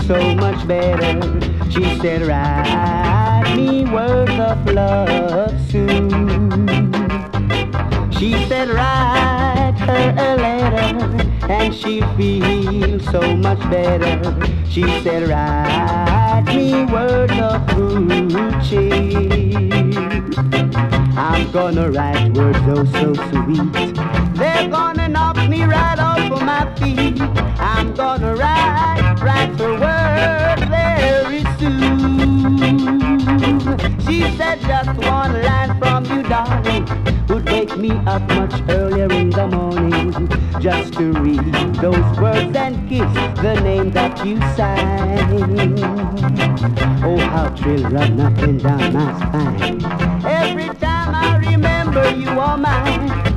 so much better. She said, write me words of love soon. She said, write her a letter and she feels so much better. She said, write me words of good cheer. I'm gonna write words oh so sweet. They're gonna knock me right off of my feet. I'm gonna write her words very soon. She said just one line from you, darling, would wake me up much earlier in the morning, just to read those words and kiss the name that you signed. Oh, how thrill run up and down my spine. Every time I remember you are mine,